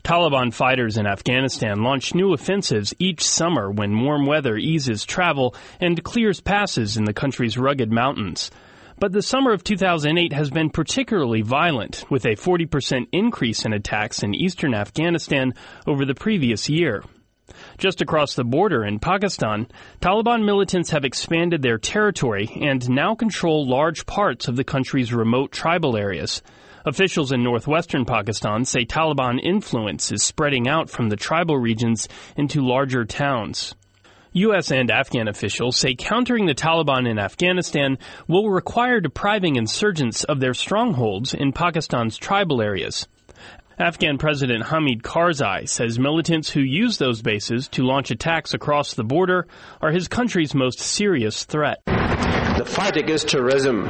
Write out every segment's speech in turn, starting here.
Taliban fighters in Afghanistan launch new offensives each summer when warm weather eases travel and clears passes in the country's rugged mountains. But the summer of 2008 has been particularly violent, with a 40% increase in attacks in eastern Afghanistan over the previous year. Just across the border in Pakistan, Taliban militants have expanded their territory and now control large parts of the country's remote tribal areas. Officials in northwestern Pakistan say Taliban influence is spreading out from the tribal regions into larger towns. U.S. and Afghan officials say countering the Taliban in Afghanistan will require depriving insurgents of their strongholds in Pakistan's tribal areas. Afghan President Hamid Karzai says militants who use those bases to launch attacks across the border are his country's most serious threat. The fight against terrorism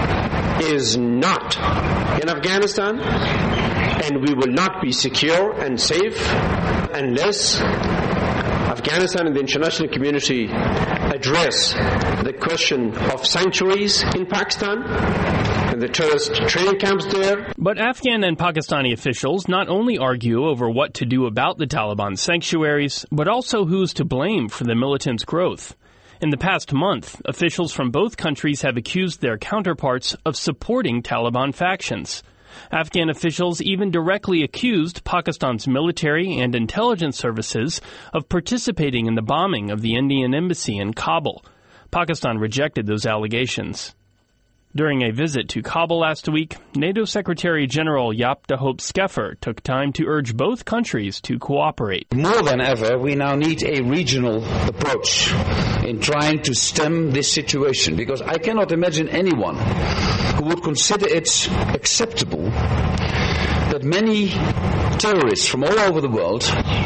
is not in Afghanistan, and we will not be secure and safe unless Afghanistan and the international community address the question of sanctuaries in Pakistan and the terrorist training camps there. But Afghan and Pakistani officials not only argue over what to do about the Taliban sanctuaries, but also who's to blame for the militants' growth. In the past month, officials from both countries have accused their counterparts of supporting Taliban factions. Afghan officials even directly accused Pakistan's military and intelligence services of participating in the bombing of the Indian embassy in Kabul. Pakistan rejected those allegations. During a visit to Kabul last week, NATO Secretary General Jaap de Hoop Scheffer took time to urge both countries to cooperate. More than ever, we now need a regional approach in trying to stem this situation, because I cannot imagine anyone who would consider it acceptable that many terrorists from all over the world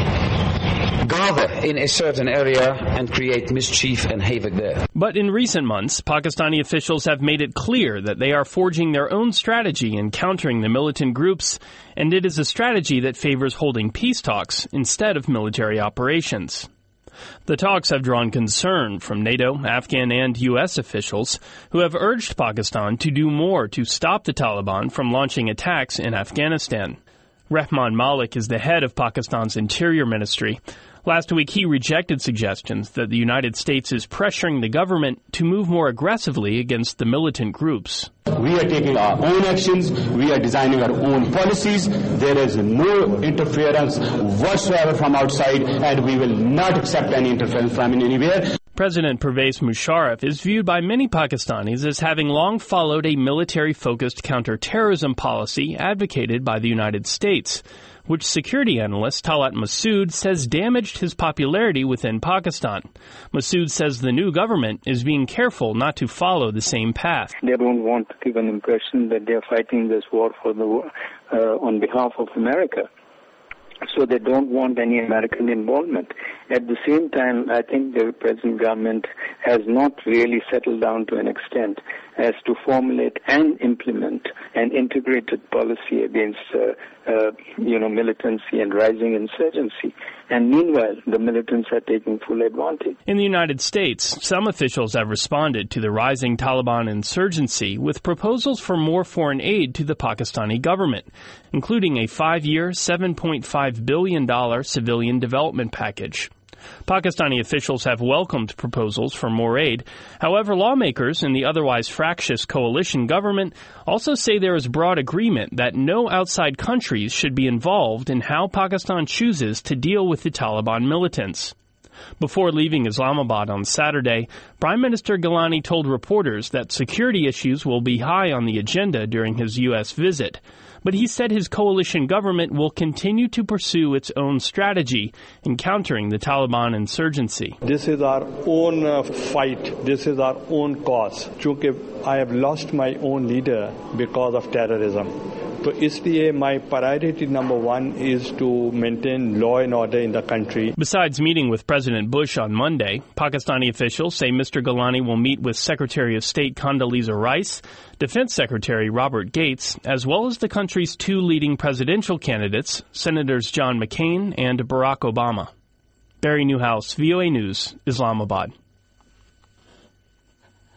gather in a certain area and create mischief and havoc there. But in recent months, Pakistani officials have made it clear that they are forging their own strategy in countering the militant groups, and it is a strategy that favors holding peace talks instead of military operations. The talks have drawn concern from NATO, Afghan, and U.S. officials who have urged Pakistan to do more to stop the Taliban from launching attacks in Afghanistan. Rahman Malik is the head of Pakistan's Interior Ministry. Last week, he rejected suggestions that the United States is pressuring the government to move more aggressively against the militant groups. We are taking our own actions. We are designing our own policies. There is no interference whatsoever from outside, and we will not accept any interference from anywhere. President Pervez Musharraf is viewed by many Pakistanis as having long followed a military-focused counterterrorism policy advocated by the United States, which security analyst Talat Masood says damaged his popularity within Pakistan. Masood says the new government is being careful not to follow the same path. They don't want to give an impression that they are fighting this war for on behalf of America. So they don't want any American involvement. At the same time, I think the present government has not really settled down to an extent as to formulate and implement an integrated policy against militancy and rising insurgency. And meanwhile, the militants are taking full advantage. In the United States, some officials have responded to the rising Taliban insurgency with proposals for more foreign aid to the Pakistani government, including a 5-year, $7.5 billion civilian development package. Pakistani officials have welcomed proposals for more aid. However, lawmakers in the otherwise fractious coalition government also say there is broad agreement that no outside countries should be involved in how Pakistan chooses to deal with the Taliban militants. Before leaving Islamabad on Saturday, Prime Minister Gilani told reporters that security issues will be high on the agenda during his U.S. visit. But he said his coalition government will continue to pursue its own strategy in countering the Taliban insurgency. This is our own fight. This is our own cause. Chunki I have lost my own leader because of terrorism. So इसलिए my priority number one is to maintain law and order in the country. Besides meeting with President Bush on Monday, Pakistani officials say Mr. Gilani will meet with Secretary of State Condoleezza Rice, Defense Secretary Robert Gates, as well as the country's two leading presidential candidates, Senators John McCain and Barack Obama. Barry Newhouse, VOA News, Islamabad.